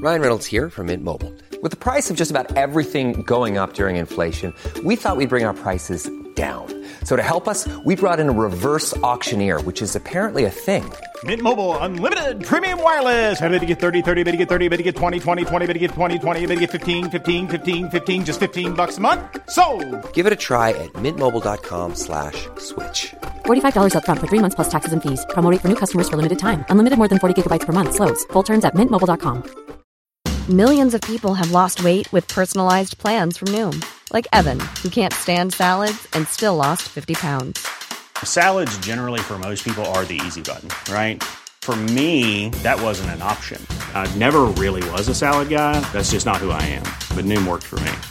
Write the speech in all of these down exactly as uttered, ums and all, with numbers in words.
Ryan Reynolds here from Mint Mobile. With the price of just about everything going up during inflation, we thought we'd bring our prices down. So to help us, we brought in a reverse auctioneer, which is apparently a thing. Mint Mobile Unlimited Premium Wireless. How to get thirty, thirty, how to get thirty, how to get twenty, twenty, twenty, how to get twenty, twenty, how to get fifteen, fifteen, fifteen, fifteen, just fifteen bucks a month? Sold! Give it a try at mintmobile.com slash switch. forty-five dollars up front for three months plus taxes and fees. Promo rate for new customers for limited time. Unlimited more than forty gigabytes per month. Slows full terms at mint mobile dot com. Millions of people have lost weight with personalized plans from Noom. Like Evan, who can't stand salads and still lost fifty pounds. Salads generally for most people are the easy button, right? For me, that wasn't an option. I never really was a salad guy. That's just not who I am. But Noom worked for me.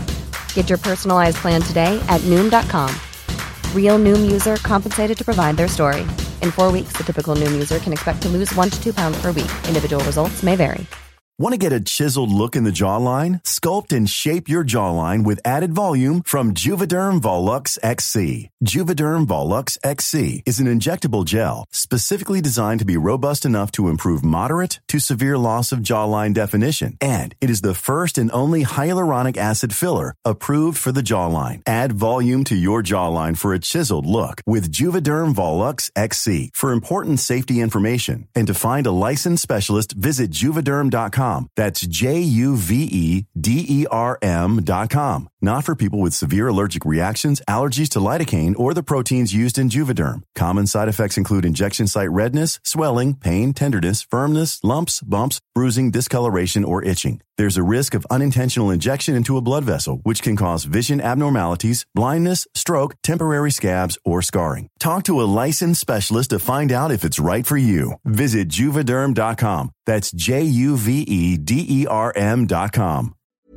Get your personalized plan today at Noom dot com. Real Noom user compensated to provide their story. In four weeks, the typical Noom user can expect to lose one to two pounds per week. Individual results may vary. Want to get a chiseled look in the jawline? Sculpt and shape your jawline with added volume from Juvederm Volux X C. Juvederm Volux X C is an injectable gel specifically designed to be robust enough to improve moderate to severe loss of jawline definition. And it is the first and only hyaluronic acid filler approved for the jawline. Add volume to your jawline for a chiseled look with Juvederm Volux X C. For important safety information and to find a licensed specialist, visit juvederm dot com. That's J U V E D E R M dot com. Not for people with severe allergic reactions, allergies to lidocaine, or the proteins used in Juvederm. Common side effects include injection site redness, swelling, pain, tenderness, firmness, lumps, bumps, bruising, discoloration, or itching. There's a risk of unintentional injection into a blood vessel, which can cause vision abnormalities, blindness, stroke, temporary scabs, or scarring. Talk to a licensed specialist to find out if it's right for you. Visit Juvederm dot com. That's J U V E D E R M dot com.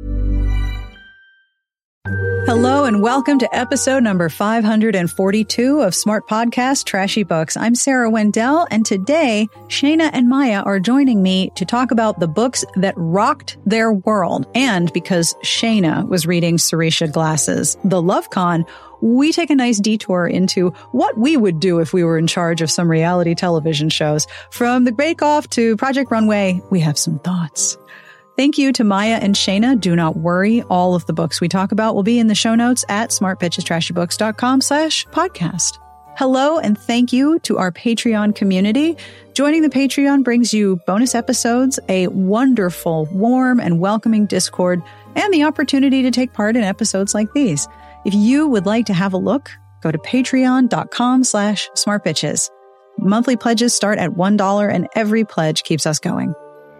Hello and welcome to episode number five hundred forty-two of Smart Podcast Trashy Books. I'm Sarah Wendell, and today Shayna and Maya are joining me to talk about the books that rocked their world. And because Shayna was reading Sarisha Glass's The Love Con, we take a nice detour into what we would do if we were in charge of some reality television shows. From The Bake Off to Project Runway, we have some thoughts. Thank you to Maya and Shayna. Do not worry. All of the books we talk about will be in the show notes at smartbitchestrashybooks.com slash podcast. Hello and thank you to our Patreon community. Joining the Patreon brings you bonus episodes, a wonderful, warm, and welcoming Discord, and the opportunity to take part in episodes like these. If you would like to have a look, go to patreon.com slash smartbitches. Monthly pledges start at one dollar and every pledge keeps us going.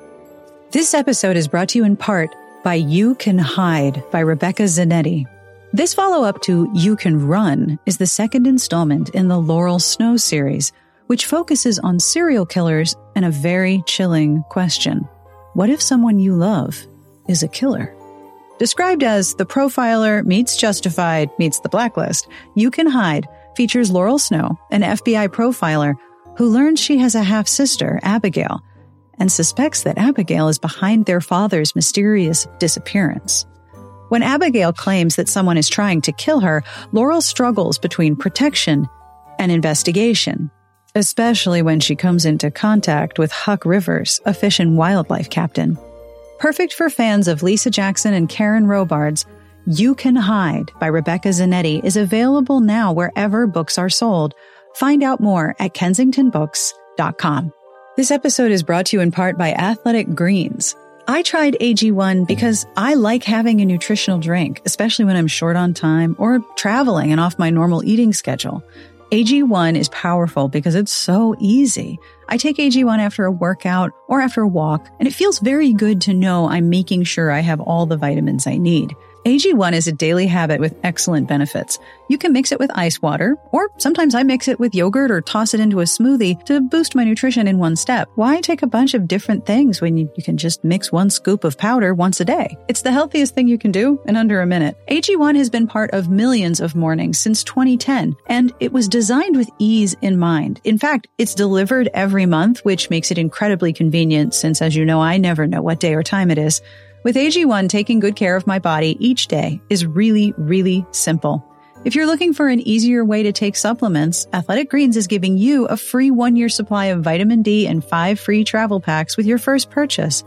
This episode is brought to you in part by You Can Hide by Rebecca Zanetti. This follow-up to You Can Run is the second installment in the Laurel Snow series, which focuses on serial killers and a very chilling question. What if someone you love is a killer? Described as The Profiler meets Justified meets The Blacklist, You Can Hide features Laurel Snow, an F B I profiler who learns she has a half-sister, Abigail, and suspects that Abigail is behind their father's mysterious disappearance. When Abigail claims that someone is trying to kill her, Laurel struggles between protection and investigation, especially when she comes into contact with Huck Rivers, a fish and wildlife captain. Perfect for fans of Lisa Jackson and Karen Robards, You Can Hide by Rebecca Zanetti is available now wherever books are sold. Find out more at kensington books dot com. This episode is brought to you in part by Athletic Greens. I tried A G one because I like having a nutritional drink, especially when I'm short on time or traveling and off my normal eating schedule. A G one is powerful because it's so easy. I take A G one after a workout or after a walk, and it feels very good to know I'm making sure I have all the vitamins I need. A G one is a daily habit with excellent benefits. You can mix it with ice water, or sometimes I mix it with yogurt or toss it into a smoothie to boost my nutrition in one step. Why take a bunch of different things when you, you can just mix one scoop of powder once a day? It's the healthiest thing you can do in under a minute. A G one has been part of millions of mornings since twenty ten, and it was designed with ease in mind. In fact, it's delivered every month, which makes it incredibly convenient since, as you know, I never know what day or time it is. With A G one, taking good care of my body each day is really, really simple. If you're looking for an easier way to take supplements, Athletic Greens is giving you a free one-year supply of vitamin D and five free travel packs with your first purchase.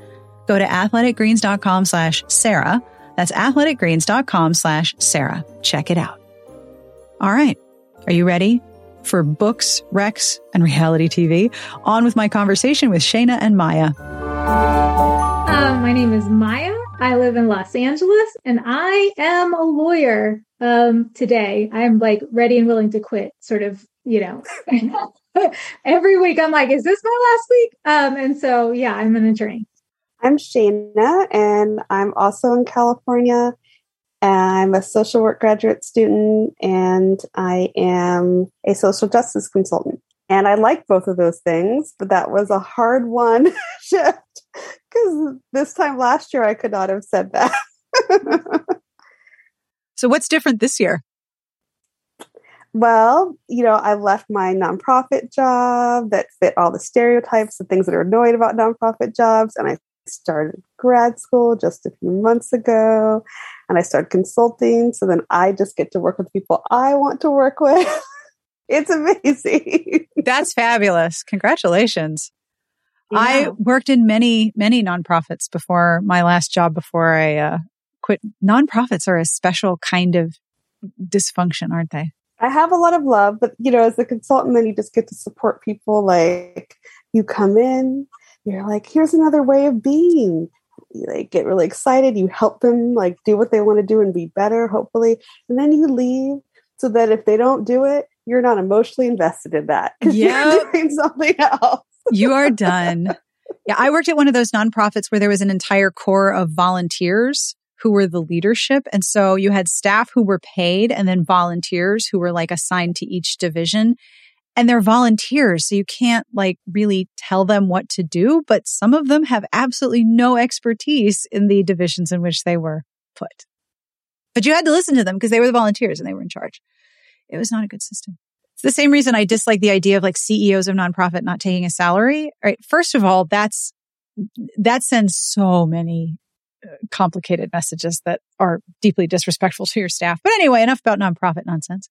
go to athleticgreens.com slash Sarah. That's athleticgreens.com slash Sarah. Check it out. All right. Are you ready for books, Rex, and reality T V? On with my conversation with Shayna and Maya. Uh, my name is Maya. I live in Los Angeles, and I am a lawyer um, today. I'm like ready and willing to quit, sort of, you know. Every week I'm like, is this my last week? Um, and so, yeah, I'm an attorney. I'm Shayna, and I'm also in California. I'm a social work graduate student, and I am a social justice consultant. And I like both of those things, but that was a hard one shift because this time last year I could not have said that. So what's different this year? Well, you know, I left my nonprofit job that fit all the stereotypes and things that are annoying about nonprofit jobs, and I started grad school just a few months ago, and I started consulting. So then I just get to work with people I want to work with. It's amazing. That's fabulous. Congratulations. Yeah. I worked in many, many nonprofits before my last job before I uh, quit. Nonprofits are a special kind of dysfunction, aren't they? I have a lot of love, but you know, as a consultant, then you just get to support people. Like you come in, you're like, here's another way of being. You like get really excited. You help them like do what they want to do and be better, hopefully. And then you leave so that if they don't do it, you're not emotionally invested in that because yep. you're doing something else. You are done. Yeah, I worked at one of those nonprofits where there was an entire core of volunteers who were the leadership. And so you had staff who were paid and then volunteers who were like assigned to each division. And they're volunteers, so you can't like really tell them what to do, but some of them have absolutely no expertise in the divisions in which they were put. But you had to listen to them because they were the volunteers and they were in charge. It was not a good system. It's the same reason I dislike the idea of like C E Os of nonprofit not taking a salary. All right. First of all, that's, that sends so many complicated messages that are deeply disrespectful to your staff. But anyway, enough about nonprofit nonsense.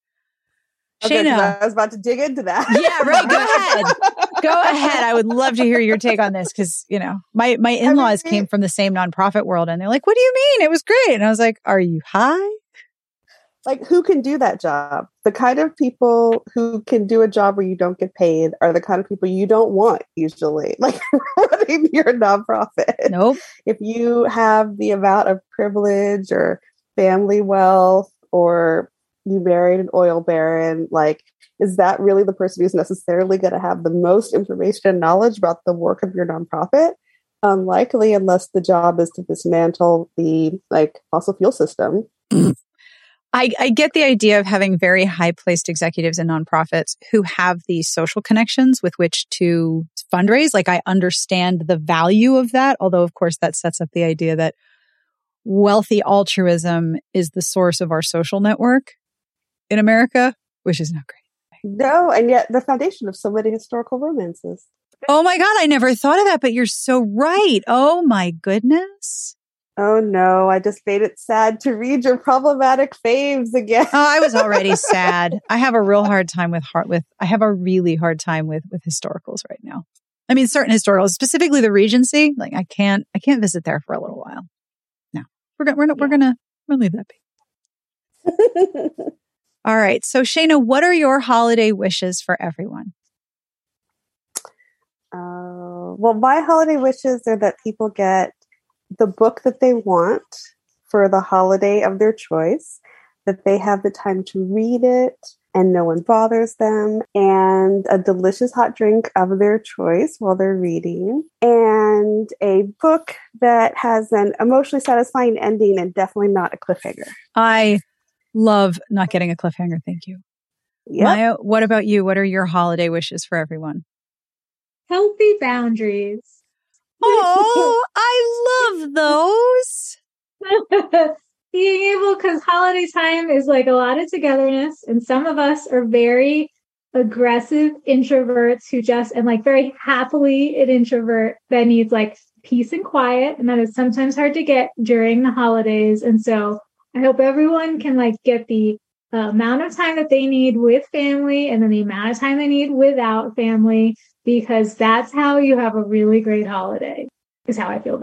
Okay, Shayna. I was about to dig into that. Yeah, right. Go ahead. Go ahead. I would love to hear your take on this because, you know, my, my in-laws I mean, came from the same nonprofit world and they're like, what do you mean? It was great. And I was like, are you high? Like, who can do that job? The kind of people who can do a job where you don't get paid are the kind of people you don't want usually, like running your nonprofit. Nope. If you have the amount of privilege or family wealth or you married an oil baron, like, is that really the person who's necessarily going to have the most information and knowledge about the work of your nonprofit? Unlikely, unless the job is to dismantle the like fossil fuel system. I, I get the idea of having very high-placed executives in nonprofits who have these social connections with which to fundraise. Like, I understand the value of that, although, of course, that sets up the idea that wealthy altruism is the source of our social network in America, which is not great. No, and yet the foundation of so many historical romances. Oh my God, I never thought of that, but you're so right. Oh my goodness. Oh no, I just made it sad to read your problematic faves again. Oh, I was already sad. I have a real hard time with heart with I have a really hard time with with historicals right now. I mean, certain historicals, specifically the Regency, like I can't I can't visit there for a little while. No. We're gonna we're gonna, yeah. we're gonna we're gonna leave that be. All right. So Shayna, what are your holiday wishes for everyone? Uh, well, my holiday wishes are that people get the book that they want for the holiday of their choice, that they have the time to read it and no one bothers them, and a delicious hot drink of their choice while they're reading, and a book that has an emotionally satisfying ending and definitely not a cliffhanger. I love not getting a cliffhanger. Thank you. Yep. Maya, what about you? What are your holiday wishes for everyone? Healthy boundaries. Oh, I love those. Being able, because holiday time is like a lot of togetherness, and some of us are very aggressive introverts who just, and like very happily an introvert that needs like peace and quiet, and that is sometimes hard to get during the holidays. And so I hope everyone can like get the uh, amount of time that they need with family and then the amount of time they need without family, because that's how you have a really great holiday, is how I feel about it.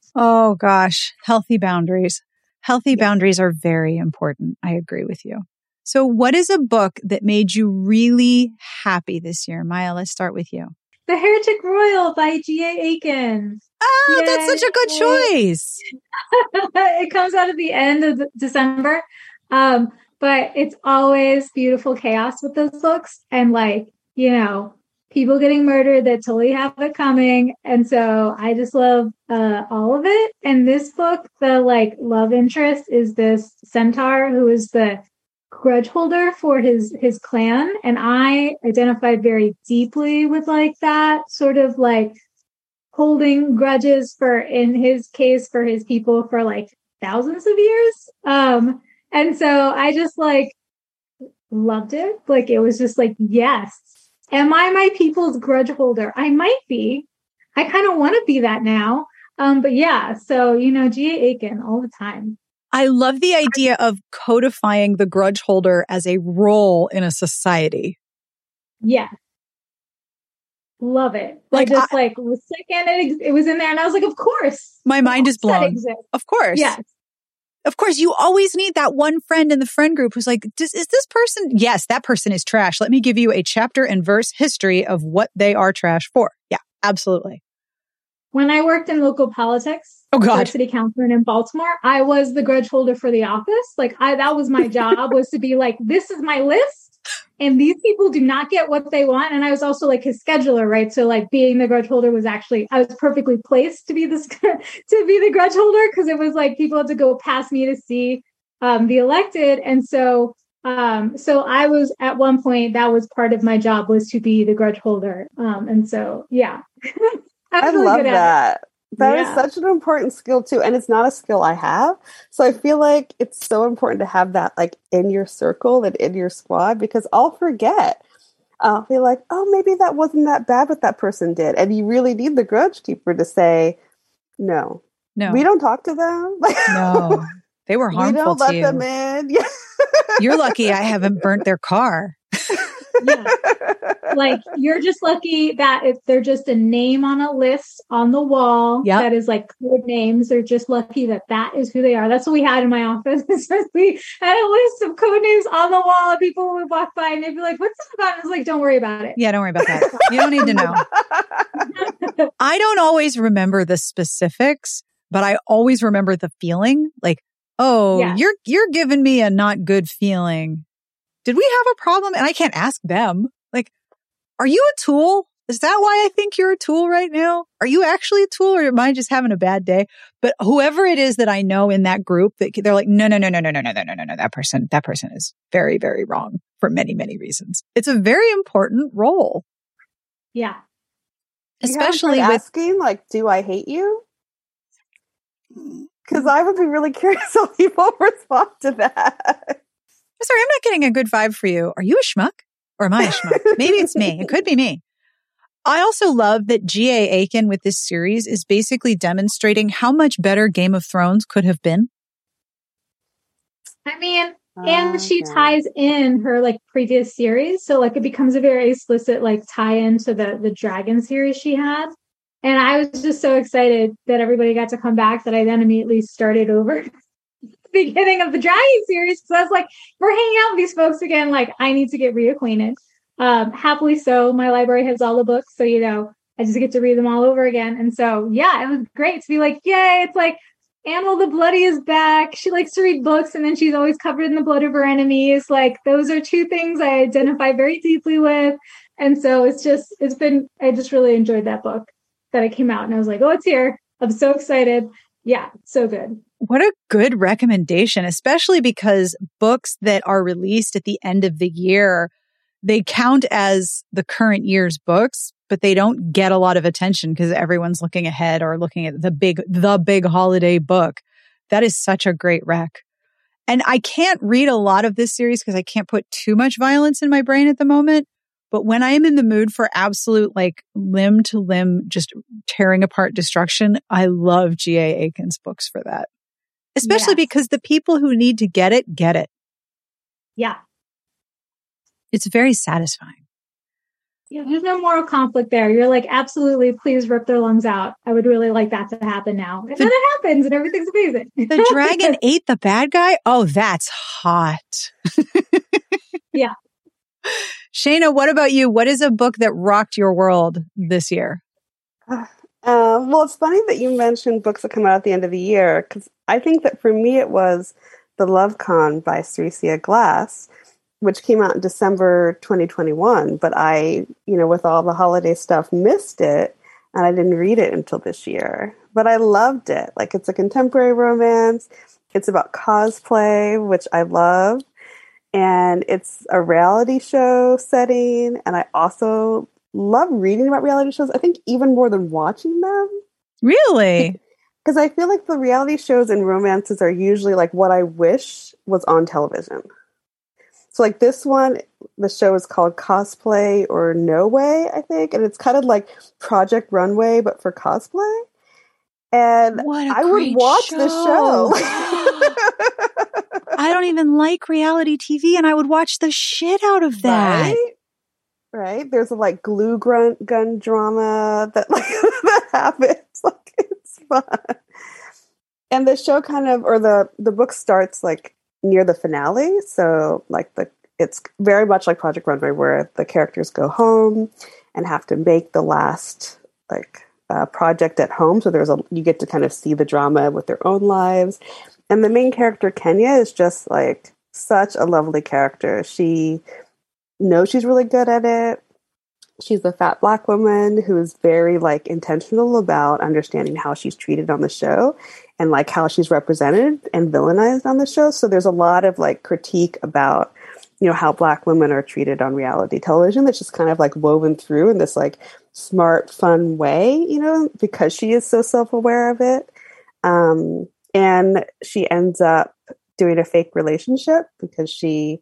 Oh gosh, healthy boundaries. Healthy boundaries are very important. I agree with you. So what is a book that made you really happy this year? Maya, let's start with you. The Heretic Royal by G A. Aiken. Oh, Yay. That's such a good choice. It comes out at the end of December. Um, but it's always beautiful chaos with those books. And like, you know, people getting murdered that totally have it coming. And so I just love uh, all of it. And this book, the like love interest is this centaur who is the grudge holder for his his clan, and I identified very deeply with like that sort of like holding grudges for, in his case, for his people for like thousands of years. Um, and so I just like loved it. Like it was just like, yes, am I my people's grudge holder? I might be. I kind of want to be that now. Um, but yeah, so you know, G A. Aiken all the time. I love the idea of codifying the grudge holder as a role in a society. Yeah. Love it. Like, I just I, like was sick and it, it was in there and I was like, of course. My mind is blown. Of course. Yes. Of course, you always need that one friend in the friend group who's like, is this person? Yes, that person is trash. Let me give you a chapter and verse history of what they are trash for. Yeah, absolutely. When I worked in local politics, oh God, city councilman in Baltimore, I was the grudge holder for the office. Like I, that was my job, was to be like, this is my list, and these people do not get what they want. And I was also like his scheduler, right? So like being the grudge holder was actually, I was perfectly placed to be this to be the grudge holder, because it was like people had to go past me to see um, the elected, and so um, so I was at one point that was part of my job, was to be the grudge holder, um, and so yeah. I, I really love that. That yeah. is such an important skill too. And it's not a skill I have. So I feel like it's so important to have that like in your circle and in your squad, because I'll forget. I'll be like, oh, maybe that wasn't that bad what that person did. And you really need the grudge keeper to say, no, no, we don't talk to them. No, they were harmful we don't to let you. them in. Yeah. You're lucky I haven't burnt their car. Yeah. Like you're just lucky that if they're just a name on a list on the wall, yep. that is like code names. They're just lucky that that is who they are. That's what we had in my office. We had a list of code names on the wall. And people would walk by and they'd be like, "What's this about?" And I was like, "Don't worry about it." Yeah, don't worry about that. You don't need to know. I don't always remember the specifics, but I always remember the feeling. Like, oh, yeah. you're you're giving me a not good feeling. Did we have a problem? And I can't ask them. Like, are you a tool? Is that why I think you're a tool right now? Are you actually a tool, or am I just having a bad day? But whoever it is that I know in that group, that they're like, no, no, no, no, no, no, no, no, no, no, no. That person, that person is very, very wrong for many, many reasons. It's a very important role. Yeah. Especially with asking, like, do I hate you? Because I would be really curious how people respond to that. Sorry, I'm not getting a good vibe for you. Are you a schmuck? Or am I a schmuck? Maybe it's me. It could be me. I also love that G A. Aiken with this series is basically demonstrating how much better Game of Thrones could have been. I mean, and okay. she ties in her like previous series. So like it becomes a very explicit like tie into the, the Dragon series she had. And I was just so excited that everybody got to come back that I then immediately started over. Beginning of the Dragon series, because I was like, we're hanging out with these folks again, like I need to get reacquainted. Um happily so, my library has all the books, so you know I just get to read them all over again. And so yeah, it was great to be like, yay, it's like Annabelle the Bloody is back. She likes to read books, and then she's always covered in the blood of her enemies. Like those are two things I identify very deeply with. And so it's just it's been I just really enjoyed that book that it came out, and I was like, oh, it's here. I'm so excited. Yeah, so good. What a good recommendation, especially because books that are released at the end of the year, they count as the current year's books, but they don't get a lot of attention because everyone's looking ahead or looking at the big, the big holiday book. That is such a great rec. And I can't read a lot of this series because I can't put too much violence in my brain at the moment. But when I am in the mood for absolute, like, limb to limb, just tearing apart destruction, I love G A. Aiken's books for that. Especially yeah. because the people who need to get it, get it. Yeah. It's very satisfying. Yeah, there's no moral conflict there. You're like, absolutely, please rip their lungs out. I would really like that to happen now. And the, then it happens and everything's amazing. The dragon ate the bad guy? Oh, that's hot. Yeah. Shayna, what about you? What is a book that rocked your world this year? Uh, well, it's funny that you mentioned books that come out at the end of the year, because I think that for me it was The Love Con by Ceresia Glass, which came out in December twenty twenty-one. But I, you know, with all the holiday stuff, missed it, and I didn't read it until this year. But I loved it. Like, it's a contemporary romance. It's about cosplay, which I love. And it's a reality show setting. And I also love reading about reality shows, I think even more than watching them. Really? Because I feel like the reality shows and romances are usually like what I wish was on television. So like this one, the show is called Cosplay or No Way, I think. And it's kind of like Project Runway, but for cosplay. And I would watch show. this show. I don't even like reality T V, and I would watch the shit out of that. Right? Right? There's a like glue gun, gun drama that like that happens. Like, it's fun. And the show kind of, or the, the book starts like near the finale. So like the, it's very much like Project Runway, where the characters go home and have to make the last like uh, project at home. So there's a, you get to kind of see the drama with their own lives. And the main character, Kenya, is just like such a lovely character. She knows she's really good at it. She's a fat Black woman who is very like intentional about understanding how she's treated on the show and like how she's represented and villainized on the show. So there's a lot of like critique about, you know, how Black women are treated on reality television that's just kind of like woven through in this like smart, fun way, you know, because she is so self-aware of it. Um, and she ends up doing a fake relationship because she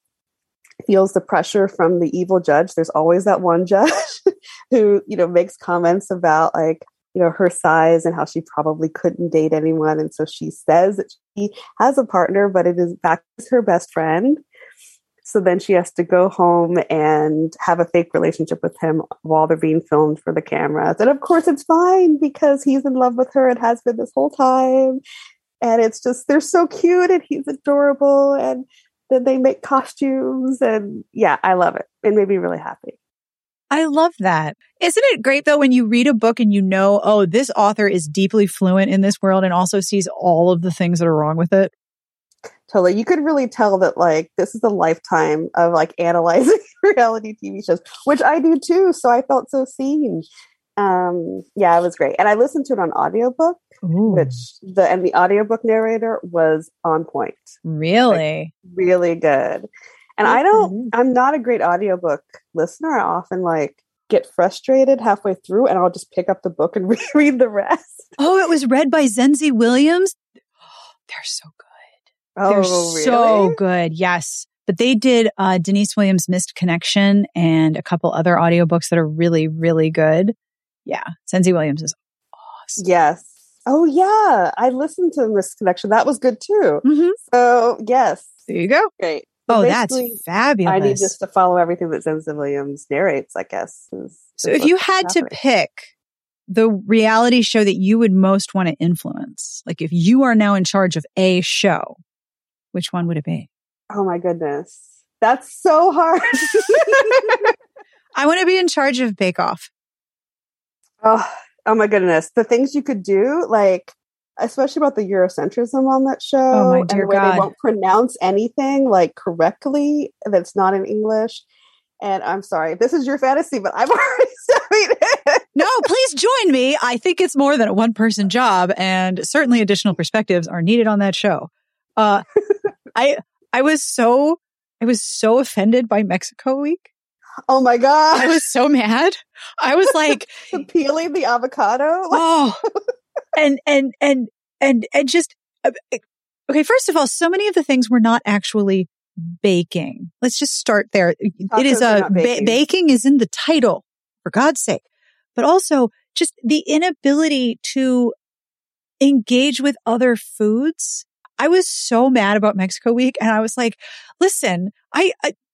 feels the pressure from the evil judge. There's always that one judge who, you know, makes comments about like, you know, her size and how she probably couldn't date anyone. And so she says that she has a partner, but it is back as her best friend. So then she has to go home and have a fake relationship with him while they're being filmed for the cameras. And of course it's fine because he's in love with her and has been this whole time. And it's just, they're so cute and he's adorable. And then they make costumes. And yeah, I love it. It made me really happy. I love that. Isn't it great though when you read a book and you know, oh, this author is deeply fluent in this world and also sees all of the things that are wrong with it? Totally. You could really tell that like this is a lifetime of like analyzing reality T V shows, which I do too. So I felt so seen. Um, yeah, it was great. And I listened to it on audiobook, Ooh. which the and the audiobook narrator was on point. Really? Like, really good. And I don't, I'm not a great audiobook listener. I often like get frustrated halfway through and I'll just pick up the book and reread the rest. Oh, it was read by Zenzi Williams? Oh, they're so good. Oh, they're really? so good. Yes. But they did uh, Denise Williams' Missed Connection and a couple other audiobooks that are really, really good. Yeah. Zenzi Williams is awesome. Yes. Oh, yeah. I listened to Missed Connection. That was good too. Mm-hmm. So, yes. There you go. Great. So oh, that's fabulous. I need just to follow everything that Zenzi Williams narrates, I guess. Is, so if you had to pick the reality show that you would most want to influence, like if you are now in charge of a show, which one would it be? Oh my goodness. That's so hard. I want to be in charge of Bake Off. Oh, oh my goodness. The things you could do, like, especially about the Eurocentrism on that show. Oh my dear and the way God. They won't pronounce anything like correctly that's not in English. And I'm sorry, this is your fantasy, but I'm already stepping in. No, please join me. I think it's more than a one person job and certainly additional perspectives are needed on that show. Uh, I, I was so, I was so offended by Mexico Week. Oh my God. I was so mad. I was like peeling the avocado. Oh, and, and, and, and, and just, okay. First of all, so many of the things were not actually baking. Let's just start there. Tacos it is a baking. Ba- baking is in the title, for God's sake, but also just the inability to engage with other foods. I was so mad about Mexico Week. And I was like, listen, I, I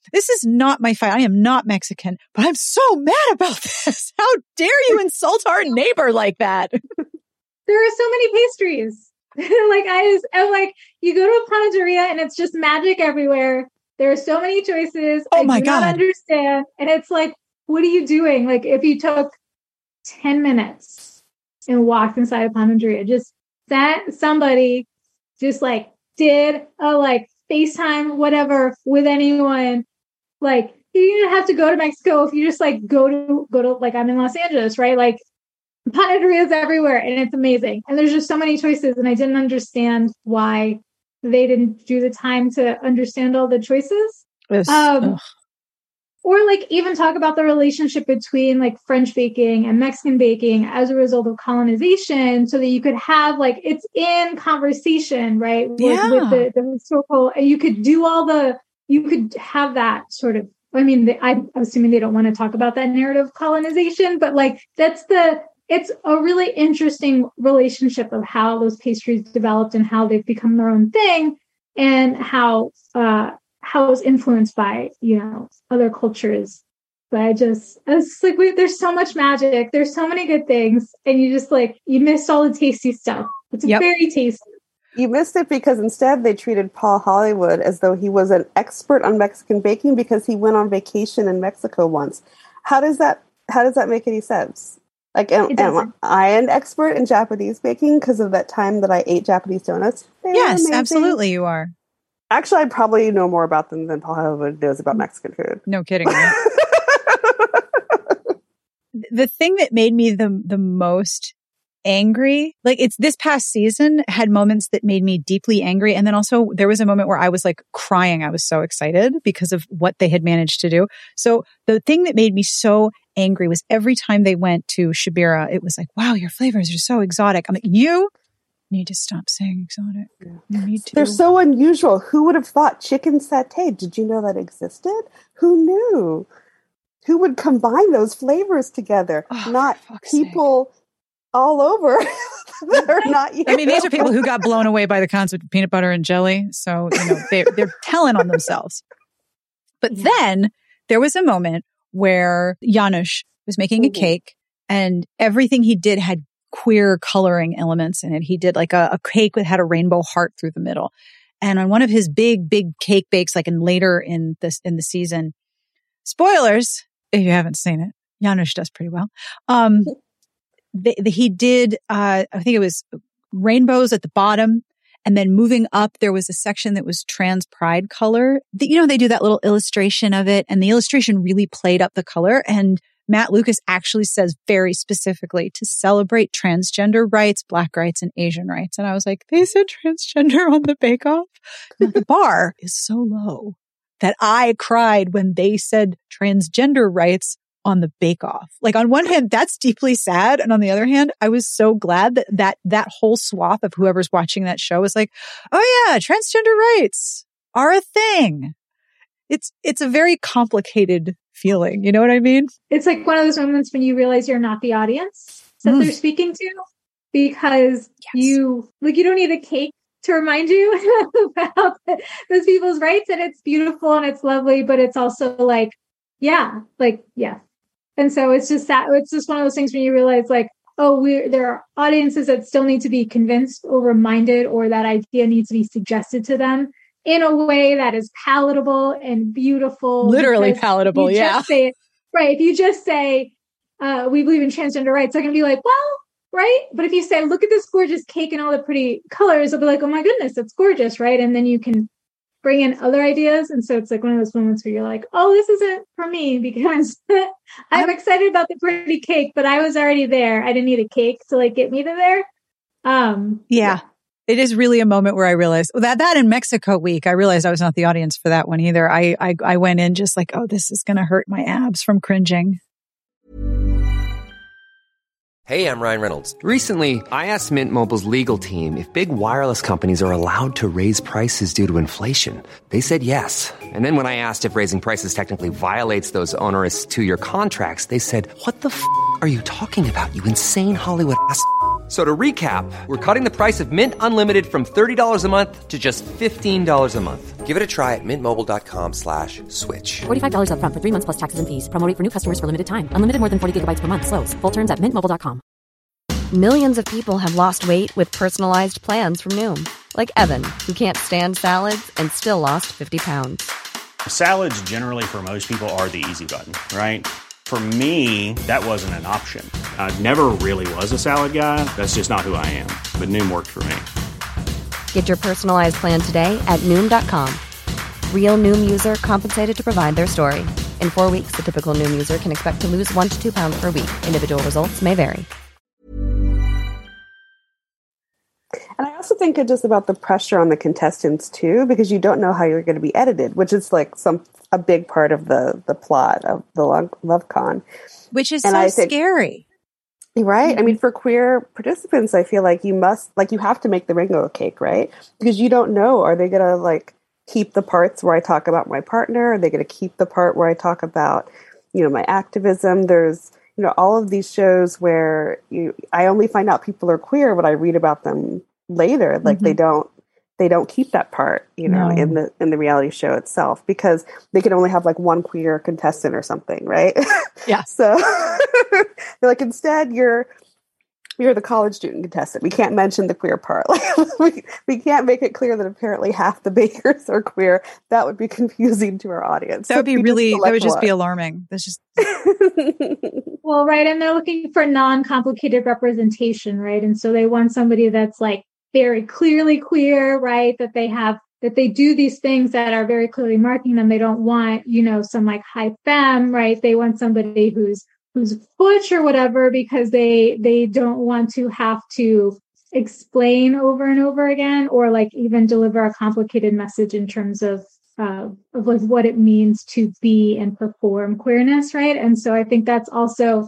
this is not my fight. I am not Mexican, but I'm so mad about this. How dare you insult our neighbor like that? There are so many pastries. like I just, I'm like, you go to a panaderia and it's just magic everywhere. There are so many choices. Oh I my do God. not understand. And it's like, what are you doing? Like if you took ten minutes and walked inside a panaderia, just that somebody just like did a like FaceTime, whatever with anyone. Like you don't have to go to Mexico if you just like go to, go to like, I'm in Los Angeles, right? Like panaderias everywhere and it's amazing. And there's just so many choices. And I didn't understand why they didn't do the time to understand all the choices. Yes. Um, or like even talk about the relationship between like French baking and Mexican baking as a result of colonization so that you could have like, it's in conversation, right? With, Yeah. with the, the historical, and you could do all the, you could have that sort of, I mean, they, I'm assuming they don't want to talk about that narrative of colonization, but like, that's the, it's a really interesting relationship of how those pastries developed and how they've become their own thing and how, uh, how it's influenced by, you know, other cultures. But I just, it's like, we, there's so much magic. There's so many good things. And you just like, you missed all the tasty stuff. It's Yep. very tasty. You missed it because instead they treated Paul Hollywood as though he was an expert on Mexican baking because he went on vacation in Mexico once. How does that, how does that make any sense? Like, am, It am doesn't. I an expert in Japanese baking because of that time that I ate Japanese donuts? They were Yes, amazing. absolutely you are. Actually, I probably know more about them than Paul Hollywood knows about Mexican food. No kidding. The thing that made me the the most angry, like it's this past season had moments that made me deeply angry. And then also there was a moment where I was like crying. I was so excited because of what they had managed to do. So the thing that made me so angry was every time they went to Shabira, it was like, wow, your flavors are so exotic. I'm like, you need to stop saying exotic. You need to. They're so unusual. Who would have thought chicken satay? Did you know that existed? Who knew? Who would combine those flavors together? Oh, not for fuck's people all over that are not you. I mean, these are people who got blown away by the concept of peanut butter and jelly. So, you know, they, they're telling on themselves. But then there was a moment where Janusz was making a cake and everything he did had queer coloring elements in it. He did like a, a cake that had a rainbow heart through the middle. And on one of his big, big cake bakes, like in later in this, in the season, spoilers, if you haven't seen it, Janusz does pretty well. Um, the, the, he did, uh, I think it was rainbows at the bottom. And then moving up, there was a section that was trans pride color. The, you know, they do that little illustration of it. And the illustration really played up the color. And Matt Lucas actually says very specifically to celebrate transgender rights, Black rights, and Asian rights. And I was like, they said transgender on the Bake Off? The bar is so low that I cried when they said transgender rights on the Bake Off. Like on one hand, that's deeply sad. And on the other hand, I was so glad that that, that whole swath of whoever's watching that show was like, oh yeah, transgender rights are a thing. It's, it's a very complicated feeling. You know what I mean? It's like one of those moments when you realize you're not the audience that Mm. they're speaking to because Yes. you, like, you don't need a cake to remind you about those people's rights. And it's beautiful and it's lovely, but it's also like, yeah, like, yeah. And so it's just that, it's just one of those things when you realize like, oh, we're, there are audiences that still need to be convinced or reminded, or that idea needs to be suggested to them in a way that is palatable and beautiful. Literally Because palatable. you Yeah. just say, right. If you just say, uh, we believe in transgender rights, they're going to be like, well, right. But if you say, look at this gorgeous cake and all the pretty colors, they'll be like, oh my goodness, it's gorgeous. Right. And then you can bring in other ideas. And so it's like one of those moments where you're like, oh, this isn't for me because I'm excited about the pretty cake, but I was already there. I didn't need a cake to like get me to there. Um, Yeah. It is really a moment where I realized well, that, that in Mexico week, I realized I was not the audience for that one either. I, I, I went in just like, oh, this is going to hurt my abs from cringing. Hey, I'm Ryan Reynolds. Recently, I asked Mint Mobile's legal team if big wireless companies are allowed to raise prices due to inflation. They said yes. And then when I asked if raising prices technically violates those onerous two-year contracts, they said, what the f*** are you talking about, you insane Hollywood ass f- So to recap, we're cutting the price of Mint Unlimited from thirty dollars a month to just fifteen dollars a month. Give it a try at mintmobile.com slash switch. forty-five dollars up front for three months plus taxes and fees. Promo rate for new customers for limited time. Unlimited more than forty gigabytes per month. Slows full terms at mint mobile dot com. Millions of people have lost weight with personalized plans from Noom. Like Evan, who can't stand salads and still lost fifty pounds. Salads generally for most people are the easy button, right? For me, that wasn't an option. I never really was a salad guy. That's just not who I am. But Noom worked for me. Get your personalized plan today at Noom dot com. Real Noom user compensated to provide their story. In four weeks, the typical Noom user can expect to lose one to two pounds per week. Individual results may vary. And I also think it's just about the pressure on the contestants too, because you don't know how you're going to be edited, which is like some a big part of the the plot of the LoveCon, which is and so I think, scary, right? Mm-hmm. I mean, for queer participants, I feel like you must like you have to make the rainbow cake, right? Because you don't know, are they going to like keep the parts where I talk about my partner? Are they going to keep the part where I talk about, you know, my activism? There's you know all of these shows where you I only find out people are queer when I read about them later. Like mm-hmm. they don't they don't keep that part, you know, no. in the in the reality show itself, because they can only have like one queer contestant or something, right? Yeah. So they're like, instead you're you're the college student contestant. We can't mention the queer part. Like we, we can't make it clear that apparently half the bakers are queer. That would be confusing to our audience. That would be so really that would just one. be alarming. That's just Well, right. And they're looking for non-complicated representation, right? And so they want somebody that's like very clearly queer, right? That they have, that they do these things that are very clearly marking them. They don't want, you know, some like high femme, right? They want somebody who's, who's butch or whatever, because they, they don't want to have to explain over and over again, or like even deliver a complicated message in terms of, uh, of like what it means to be and perform queerness, right? And so I think that's also,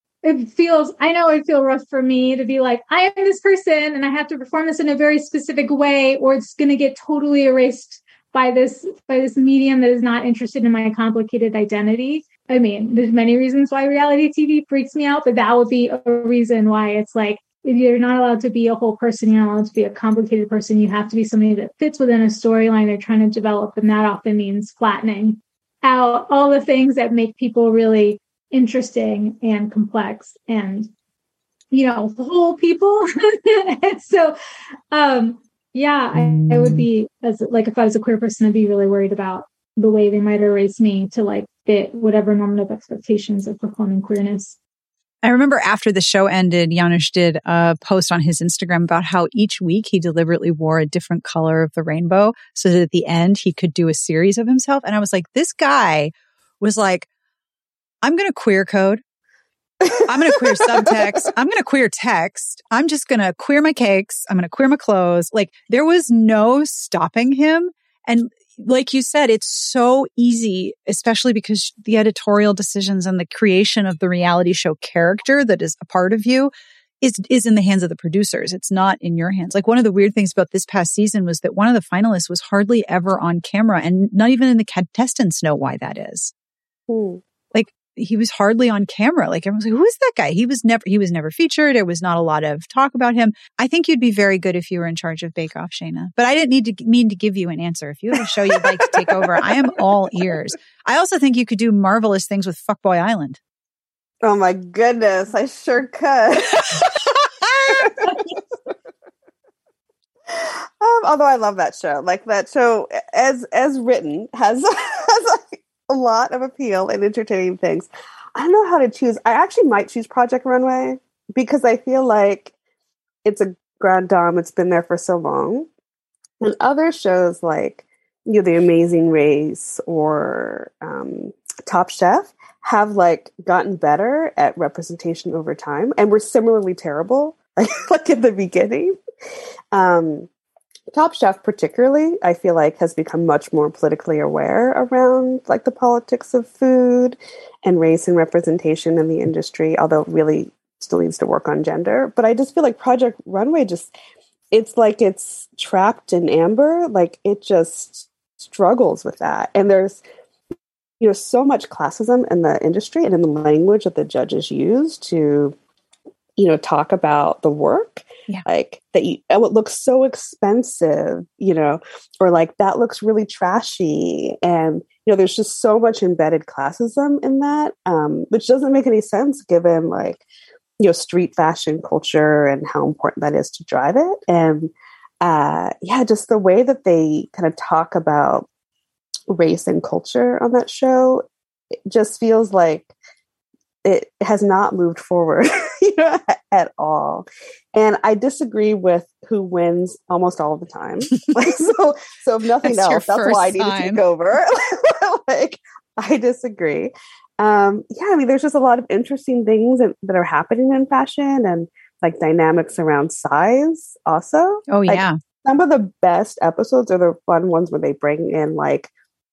it feels, I know it feels rough for me to be like, I am this person and I have to perform this in a very specific way, or it's going to get totally erased by this, by this medium that is not interested in my complicated identity. I mean, there's many reasons why reality T V freaks me out, but that would be a reason why it's like, if you're not allowed to be a whole person, you're not allowed to be a complicated person. You have to be somebody that fits within a storyline they're trying to develop. And that often means flattening out all the things that make people really interesting and complex and, you know, whole people. And so, um, yeah, I, I would be, as like, if I was a queer person, I'd be really worried about the way they might erase me to like fit whatever normative expectations of performing queerness. I remember after the show ended, Janusz did a post on his Instagram about how each week he deliberately wore a different color of the rainbow so that at the end he could do a series of himself. And I was like, this guy was like, I'm going to queer code. I'm going to queer subtext. I'm going to queer text. I'm just going to queer my cakes. I'm going to queer my clothes. Like there was no stopping him. And like you said, it's so easy, especially because the editorial decisions and the creation of the reality show character that is a part of you is, is in the hands of the producers. It's not in your hands. Like one of the weird things about this past season was that one of the finalists was hardly ever on camera, and not even the contestants know why that is. Hmm. Like he was hardly on camera. Like everyone's like, who is that guy? He was never, he was never featured. There was not a lot of talk about him. I think you'd be very good if you were in charge of Bake Off, Shayna. But I didn't need to mean to give you an answer. If you have a show you'd like to take over, I am all ears. I also think you could do marvelous things with Fuckboy Island. Oh my goodness, I sure could. um, although I love that show. Like that show, as as written, has has like a lot of appeal and entertaining things. I don't know how to choose. I actually might choose Project Runway because I feel like it's a grand dame. It's been there for so long. And other shows like, you know, The Amazing Race or um, Top Chef have like gotten better at representation over time and were similarly terrible, like, like in the beginning. Um, Top Chef particularly, I feel like, has become much more politically aware around like the politics of food and race and representation in the industry, although really still needs to work on gender. But I just feel like Project Runway just, it's like it's trapped in amber. Like it just struggles with that. And there's, you know, so much classism in the industry and in the language that the judges use to you know, talk about the work. Yeah. Like that you, oh, it looks so expensive, you know, or like that looks really trashy. And, you know, there's just so much embedded classism in that, um, which doesn't make any sense given like, you know, street fashion culture and how important that is to drive it. And uh, yeah, just the way that they kind of talk about race and culture on that show, it just feels like it has not moved forward you know, at all. And I disagree with who wins almost all the time. Like, so, so if nothing That's else, that's why I need sign. to take over. Like, I disagree. Um, yeah, I mean, there's just a lot of interesting things that, that are happening in fashion and like dynamics around size also. Oh, like, yeah. some of the best episodes are the fun ones where they bring in like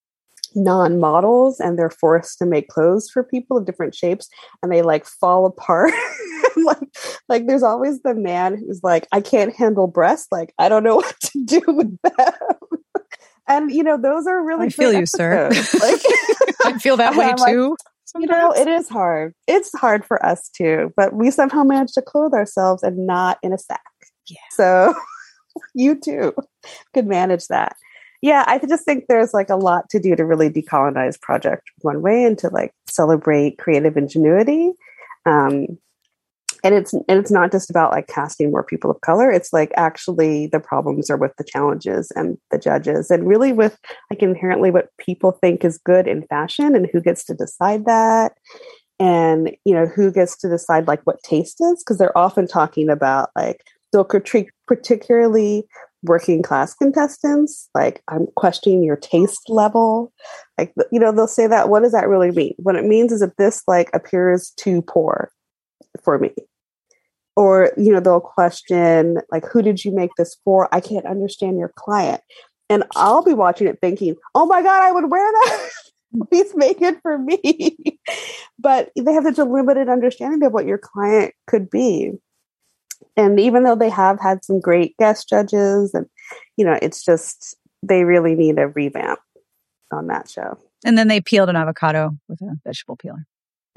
non-models and they're forced to make clothes for people of different shapes and they like fall apart. like, like there's always the man who's like, I can't handle breasts. Like, I don't know what to do with them. And, you know, those are really I feel you, episodes. sir. Like, I feel that way I'm like, too. you know, it is hard. It's hard for us too, but we somehow manage to clothe ourselves and not in a sack. Yeah. So you too could manage that. Yeah, I just think there's like a lot to do to really decolonize Project Runway and to like celebrate creative ingenuity. Um, and it's and it's not just about like casting more people of color. It's like actually the problems are with the challenges and the judges and really with like inherently what people think is good in fashion and who gets to decide that. And, you know, who gets to decide like what taste is, because they're often talking about like they'll critique particularly working class contestants, like I'm questioning your taste level. Like, you know, they'll say that. What does that really mean? What it means is that this like appears too poor for me. Or, you know, they'll question like, who did you make this for? I can't understand your client. And I'll be watching it thinking, oh my God, I would wear that. Please make it for me. But they have such a limited understanding of what your client could be. And even though they have had some great guest judges and, you know, it's just, they really need a revamp on that show. And then they peeled an avocado with a vegetable peeler.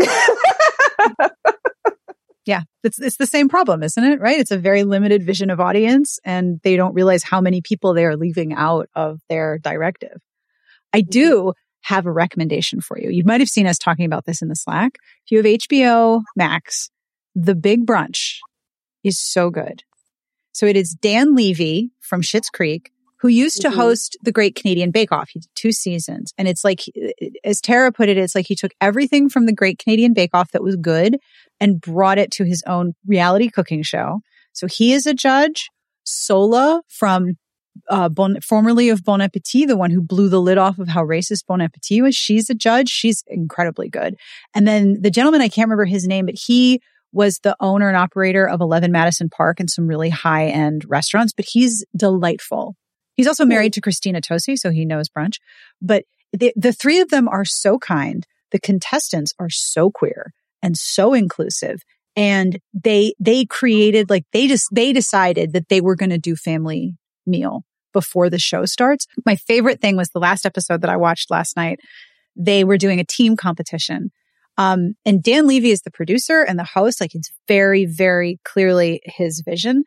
Yeah, it's it's the same problem, isn't it? Right? It's a very limited vision of audience and they don't realize how many people they are leaving out of their directive. I do have a recommendation for you. You might have seen us talking about this in the Slack. If you have H B O Max, The Big Brunch is so good. So it is Dan Levy from Schitt's Creek, who used to Mm-hmm. host the Great Canadian Bake Off. He did two seasons. And it's like, as Tara put it, it's like he took everything from the Great Canadian Bake Off that was good and brought it to his own reality cooking show. So he is a judge. Sola from uh, bon, formerly of Bon Appetit, the one who blew the lid off of how racist Bon Appetit was, she's a judge. She's incredibly good. And then the gentleman, I can't remember his name, but he was the owner and operator of eleven Madison Park and some really high-end restaurants, but he's delightful. He's also married to Christina Tosi, so he knows brunch. But the, the three of them are so kind. The contestants are so queer and so inclusive. And they they created, like, they just, they decided that they were going to do family meal before the show starts. My favorite thing was the last episode that I watched last night. They were doing a team competition. Um, and Dan Levy is the producer and the host. Like, it's very, very clearly his vision.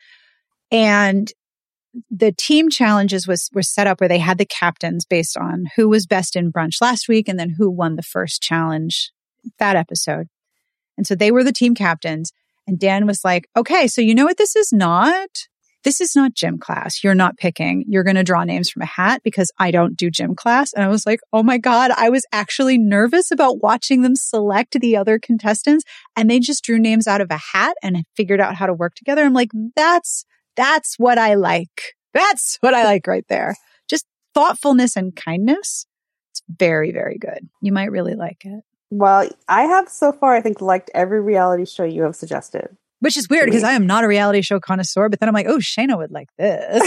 And the team challenges was were set up where they had the captains based on who was best in brunch last week and then who won the first challenge that episode. And so they were the team captains. And Dan was like, okay, so you know what this is not? This is not gym class. You're not picking. You're going to draw names from a hat because I don't do gym class. And I was like, oh my God, I was actually nervous about watching them select the other contestants. And they just drew names out of a hat and figured out how to work together. I'm like, that's That's what I like. That's what I like right there. Just thoughtfulness and kindness. It's very, very good. You might really like it. Well, I have so far, I think, liked every reality show you have suggested. Which is weird because I am not a reality show connoisseur, but then I'm like, oh, Shayna would like this.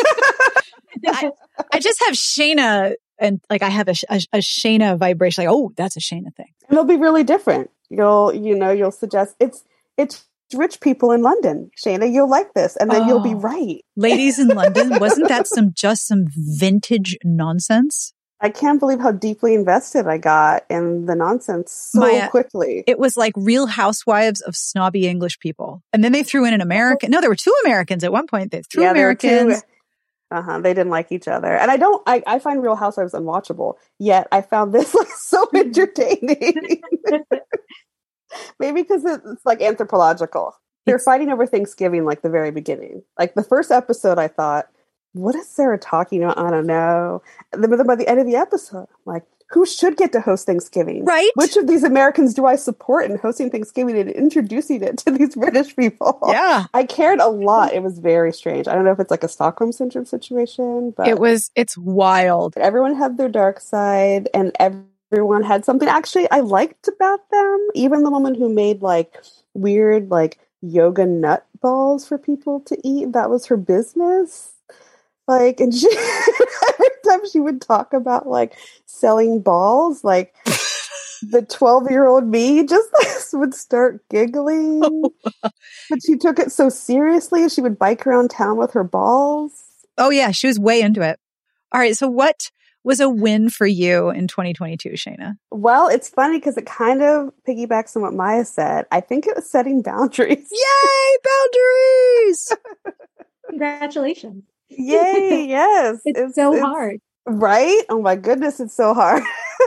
I, I just have Shayna and like I have a, a, a Shayna vibration. Like, oh, that's a Shayna thing. And it'll be really different. You'll, you know, you'll suggest it's, it's, rich people in London. Shayna, you'll like this. And then oh, you'll be right. Ladies in London, wasn't that some just some vintage nonsense? I can't believe how deeply invested I got in the nonsense so Maya, quickly. It was like Real Housewives of snobby English people. And then they threw in an American. No, there were two Americans at one point. They threw yeah, Americans. Uh-huh. They didn't like each other. And I don't, I, I find Real Housewives unwatchable, yet I found this like so entertaining. Maybe because it's like anthropological. They're fighting over Thanksgiving like the very beginning. Like the first episode, I thought, what is Sarah talking about? I don't know. And then by the end of the episode, I'm like, who should get to host Thanksgiving? Right. Which of these Americans do I support in hosting Thanksgiving and introducing it to these British people? Yeah. I cared a lot. It was very strange. I don't know if it's like a Stockholm Syndrome situation, but it was, it's wild. Everyone had their dark side and everyone had something actually I liked about them. Even the woman who made like weird, like yoga nut balls for people to eat. That was her business. Like, and she, every time she would talk about like selling balls, like the twelve year old me just would start giggling. But she took it so seriously. She would bike around town with her balls. Oh yeah. She was way into it. All right. So what was a win for you in twenty twenty-two, Shayna? Well, it's funny because it kind of piggybacks on what Maya said. I think it was setting boundaries. Yay, boundaries! Congratulations. Yay, yes. it's, it's so it's, hard. Right? Oh my goodness, it's so hard.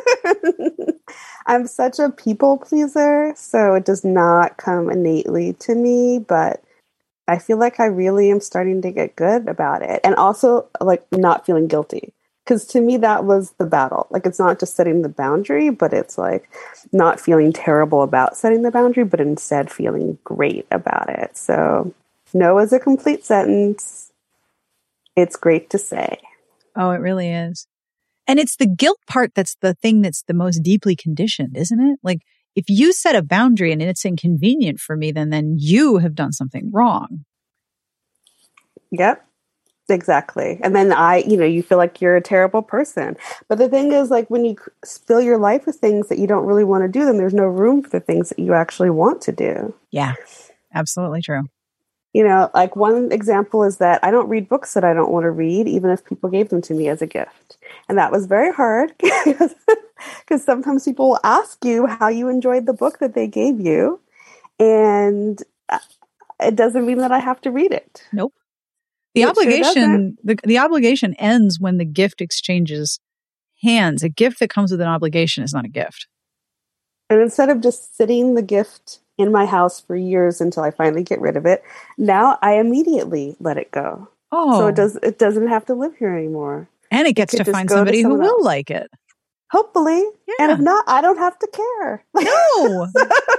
I'm such a people pleaser, so it does not come innately to me, but I feel like I really am starting to get good about it. And also, like, not feeling guilty. Because to me, that was the battle. Like, it's not just setting the boundary, but it's like not feeling terrible about setting the boundary, but instead feeling great about it. So, no is a complete sentence. It's great to say. Oh, it really is. And it's the guilt part that's the thing that's the most deeply conditioned, isn't it? Like, if you set a boundary and it's inconvenient for me, then then you have done something wrong. Yep. Exactly. And then I, you know, you feel like you're a terrible person. But the thing is, like, when you fill your life with things that you don't really want to do, then there's no room for the things that you actually want to do. Yeah, absolutely true. You know, like one example is that I don't read books that I don't want to read, even if people gave them to me as a gift. And that was very hard because sometimes people will ask you how you enjoyed the book that they gave you. And it doesn't mean that I have to read it. Nope. The it obligation, sure the, the obligation ends when the gift exchanges hands. A gift that comes with an obligation is not a gift. And instead of just sitting the gift in my house for years until I finally get rid of it, now I immediately let it go. Oh, so it does. It doesn't have to live here anymore, and it gets it to find somebody to who will else. like it. Hopefully, yeah. And if not, I don't have to care. No.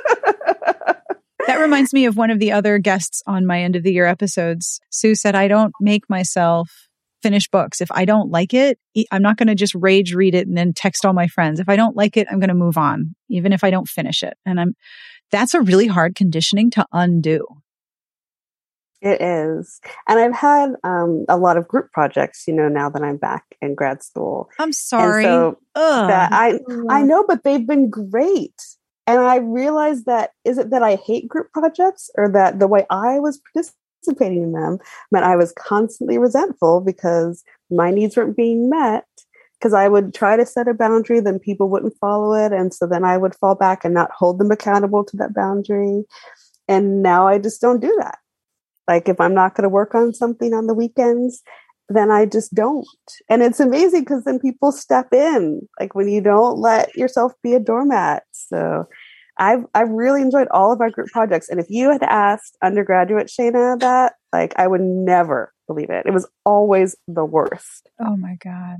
That reminds me of one of the other guests on my end of the year episodes. Sue said, "I don't make myself finish books. If I don't like it, I'm not going to just rage read it and then text all my friends. If I don't like it, I'm going to move on, even if I don't finish it." And I'm. That's a really hard conditioning to undo. It is. And I've had um, a lot of group projects, you know, now that I'm back in grad school. I'm sorry. And so that I, I know, but they've been great. And I realized that, is it that I hate group projects or that the way I was participating in them meant I was constantly resentful because my needs weren't being met? Because I would try to set a boundary, then people wouldn't follow it. And so then I would fall back and not hold them accountable to that boundary. And now I just don't do that. Like if I'm not going to work on something on the weekends, then I just don't. And it's amazing because then people step in, like when you don't let yourself be a doormat. So I've, I've really enjoyed all of our group projects. And if you had asked undergraduate Shayna that, like I would never believe it. It was always the worst. Oh my God.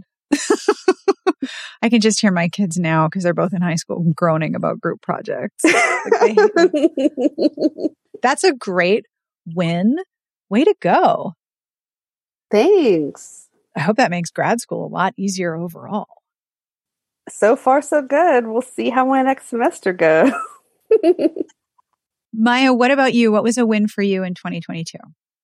I can just hear my kids now because they're both in high school groaning about group projects. Like That's a great win. Way to go. Thanks. I hope that makes grad school a lot easier overall. So far, so good. We'll see how my next semester goes. Maya, what about you? What was a win for you in twenty twenty-two?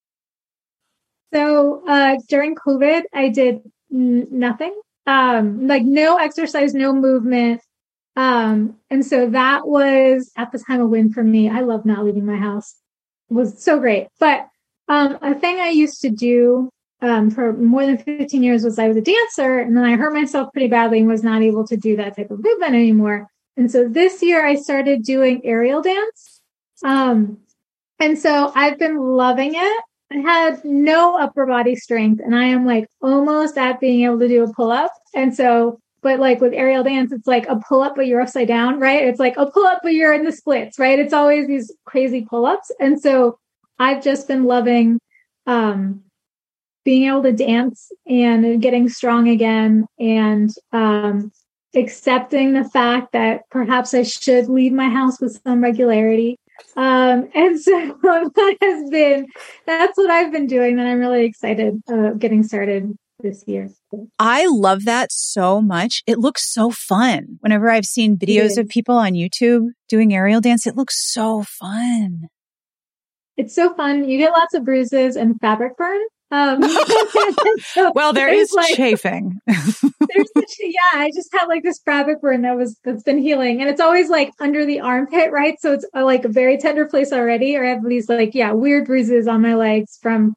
So uh, during COVID, I did n- nothing. Um, like no exercise, no movement. Um, and so that was at the time a win for me. I love not leaving my house. It was so great. But um, a thing I used to do um, for more than fifteen years was I was a dancer, and then I hurt myself pretty badly and was not able to do that type of movement anymore. And so this year I started doing aerial dance. Um, and so I've been loving it. I had no upper body strength, and I am like almost at being able to do a pull up. And so, but like with aerial dance, it's like a pull up, but you're upside down, right? It's like a pull up, but you're in the splits, right? It's always these crazy pull ups. And so I've just been loving, um, being able to dance and getting strong again, and, um, accepting the fact that perhaps I should leave my house with some regularity. Um, and so that has been, that's what I've been doing, that I'm really excited, uh, getting started this year. I love that so much. It looks so fun. Whenever I've seen videos of people on YouTube doing aerial dance, it looks so fun. It's so fun. You get lots of bruises and fabric burn. Um, so well, there is like, chafing. there's the, yeah, I just had like this fabric burn that was, that's been healing. And it's always like under the armpit, right? So it's a, like a very tender place already, or I have these like, yeah, weird bruises on my legs from,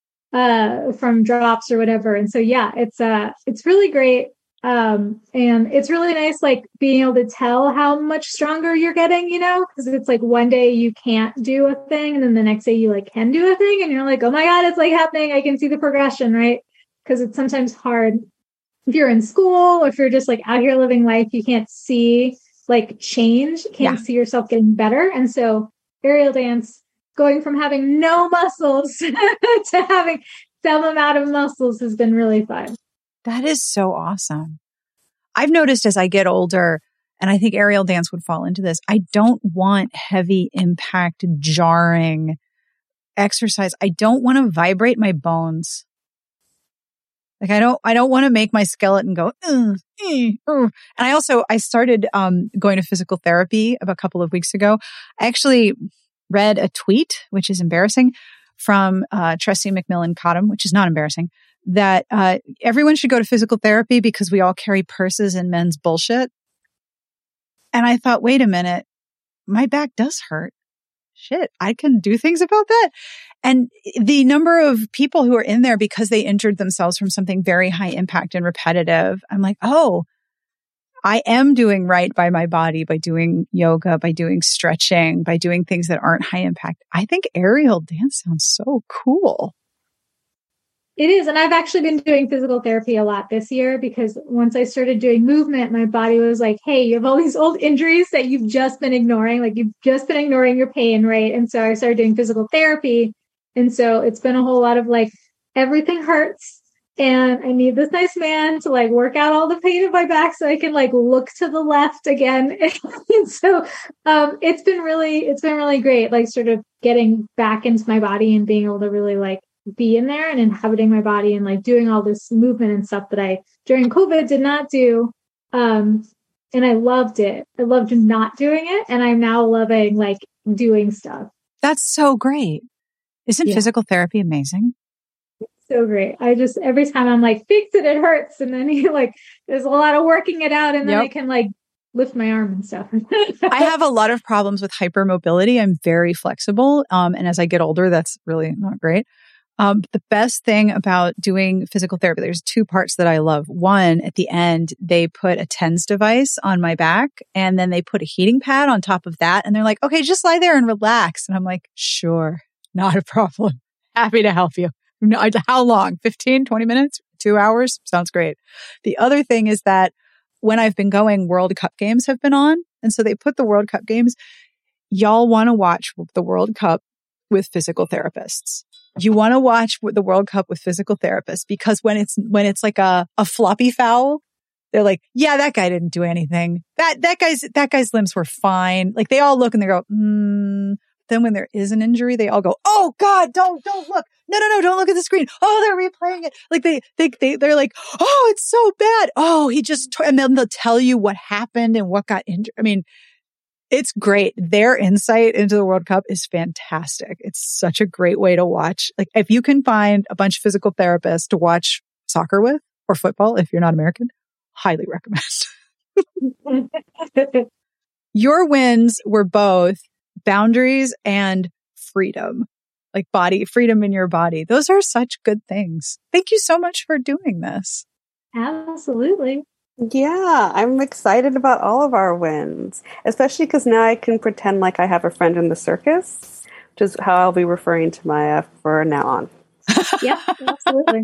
uh, from drops or whatever. And so, yeah, it's, uh, it's really great. Um, and it's really nice, like being able to tell how much stronger you're getting, you know, because it's like one day you can't do a thing, and then the next day you like can do a thing, and you're like, oh my God, it's like happening. I can see the progression, right? Because it's sometimes hard if you're in school, or if you're just like out here living life, you can't see like change, can't yeah. see yourself getting better. And so aerial dance, going from having no muscles to having some amount of muscles, has been really fun. That is so awesome. I've noticed as I get older, and I think aerial dance would fall into this, I don't want heavy impact, jarring exercise. I don't want to vibrate my bones. Like I don't, I don't want to make my skeleton go, mm, mm, mm. And I also, I started um, going to physical therapy about a couple of weeks ago. I actually read a tweet, which is embarrassing, from uh, Tressie McMillan Cottom, which is not embarrassing, that uh, everyone should go to physical therapy because we all carry purses and men's bullshit. And I thought, wait a minute, my back does hurt. Shit, I can do things about that. And the number of people who are in there because they injured themselves from something very high impact and repetitive, I'm like, oh, I am doing right by my body by doing yoga, by doing stretching, by doing things that aren't high impact. I think aerial dance sounds so cool. It is. And I've actually been doing physical therapy a lot this year, because once I started doing movement, my body was like, hey, you have all these old injuries that you've just been ignoring. Like you've just been ignoring your pain, right? And so I started doing physical therapy. And so it's been a whole lot of like, everything hurts. And I need this nice man to like work out all the pain in my back so I can like look to the left again. And so um, it's been really, it's been really great. Like sort of getting back into my body and being able to really like be in there and inhabiting my body and like doing all this movement and stuff that I during COVID did not do. Um, and I loved it. I loved not doing it. And I'm now loving like doing stuff. That's so great. Isn't yeah. physical therapy amazing? So great. I just, every time I'm like, fix it, it hurts. And then you like, there's a lot of working it out. And then yep. I can like lift my arm and stuff. I have a lot of problems with hypermobility. I'm very flexible. Um, and as I get older, that's really not great. Um, the best thing about doing physical therapy, there's two parts that I love. One, at the end, they put a TENS device on my back, and then they put a heating pad on top of that. And they're like, okay, just lie there and relax. And I'm like, sure, not a problem. Happy to help you. No, how long? fifteen, twenty minutes? Two hours? Sounds great. The other thing is that when I've been going, World Cup games have been on. And so they put the World Cup games. Y'all want to watch the World Cup with physical therapists. You want to watch the World Cup with physical therapists, because when it's, when it's like a, a floppy foul, they're like, yeah, that guy didn't do anything. That, that guy's, that guy's limbs were fine. Like they all look and they go, hmm. Then when there is an injury, they all go, oh God, don't, don't look. No, no, no, don't look at the screen. Oh, they're replaying it. Like they, they, they, they're like, oh, it's so bad. Oh, he just, t-. and then they'll tell you what happened and what got injured. I mean, it's great. Their insight into the World Cup is fantastic. It's such a great way to watch. Like if you can find a bunch of physical therapists to watch soccer with, or football, if you're not American, highly recommend. Your wins were both boundaries and freedom. like body freedom in your body. Those are such good things. Thank you so much for doing this. Absolutely. Yeah, I'm excited about all of our wins, especially because now I can pretend like I have a friend in the circus, which is how I'll be referring to Maya for now on. Yep, absolutely.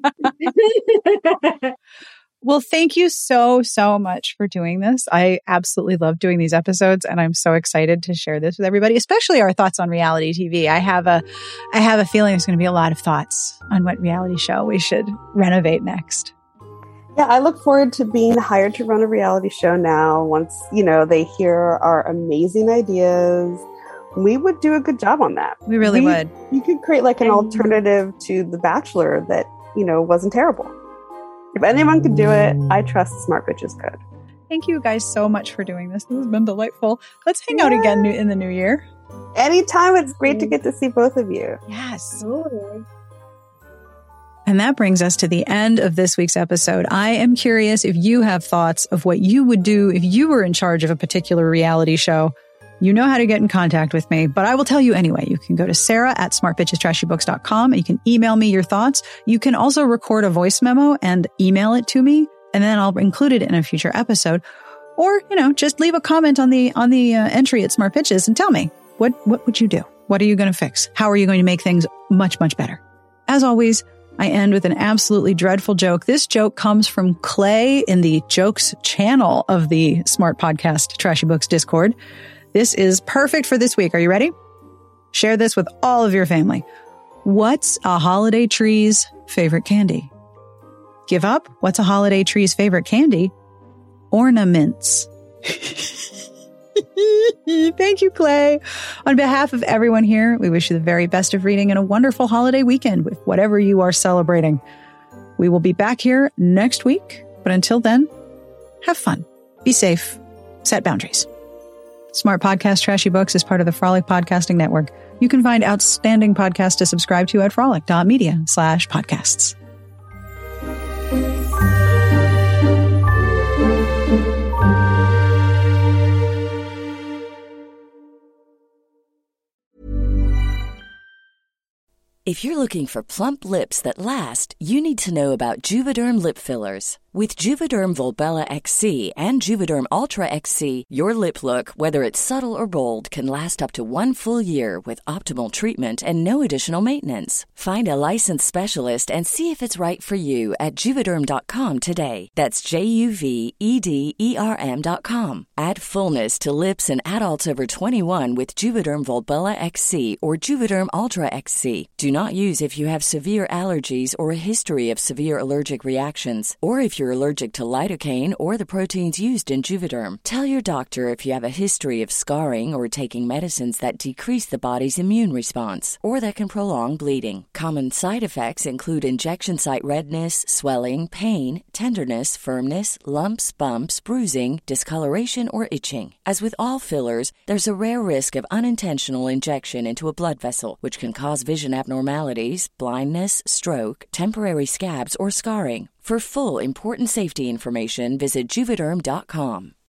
Well, thank you so, so much for doing this. I absolutely love doing these episodes, and I'm so excited to share this with everybody, especially our thoughts on reality T V. I have a, I have a feeling there's going to be a lot of thoughts on what reality show we should renovate next. Yeah, I look forward to being hired to run a reality show now. Once, you know, they hear our amazing ideas, we would do a good job on that. We really we, would. You could create like an alternative to The Bachelor that, you know, wasn't terrible. If anyone could do it, I trust Smart Bitches could. Thank you guys so much for doing this. This has been delightful. Let's hang yeah. out again in the new year. Anytime. It's great to get to see both of you. Yes. Ooh. And that brings us to the end of this week's episode. I am curious if you have thoughts of what you would do if you were in charge of a particular reality show. You know how to get in contact with me, but I will tell you anyway. You can go to Sarah at smart bitches trashy books dot com and you can email me your thoughts. You can also record a voice memo and email it to me, and then I'll include it in a future episode. Or, you know, just leave a comment on the on the uh, entry at Smart Bitches and tell me, what what would you do? What are you going to fix? How are you going to make things much, much better? As always, I end with an absolutely dreadful joke. This joke comes from Clay in the jokes channel of the Smart Podcast Trashy Books Discord. This is perfect for this week. Are you ready? Share this with all of your family. What's a holiday tree's favorite candy? Give up. What's a holiday tree's favorite candy? Ornaments. Thank you, Clay. On behalf of everyone here, we wish you the very best of reading and a wonderful holiday weekend with whatever you are celebrating. We will be back here next week, but until then, have fun, be safe, set boundaries. Smart Podcast Trashy Books is part of the Frolic Podcasting Network. You can find outstanding podcasts to subscribe to at frolic.media slash podcasts. If you're looking for plump lips that last, you need to know about Juvederm lip fillers. With Juvederm Volbella X C and Juvederm Ultra X C, your lip look, whether it's subtle or bold, can last up to one full year with optimal treatment and no additional maintenance. Find a licensed specialist and see if it's right for you at Juvederm dot com today. That's J U V E D E R M dot com. Add fullness to lips in adults over twenty-one with Juvederm Volbella X C or Juvederm Ultra X C. Do not use if you have severe allergies or a history of severe allergic reactions, or if you're allergic to lidocaine or the proteins used in Juvederm. Tell your doctor if you have a history of scarring or taking medicines that decrease the body's immune response or that can prolong bleeding. Common side effects include injection site redness, swelling, pain, tenderness, firmness, lumps, bumps, bruising, discoloration, or itching. As with all fillers, there's a rare risk of unintentional injection into a blood vessel, which can cause vision abnormalities, blindness, stroke, temporary scabs, or scarring. For full, important safety information, visit Juvederm dot com.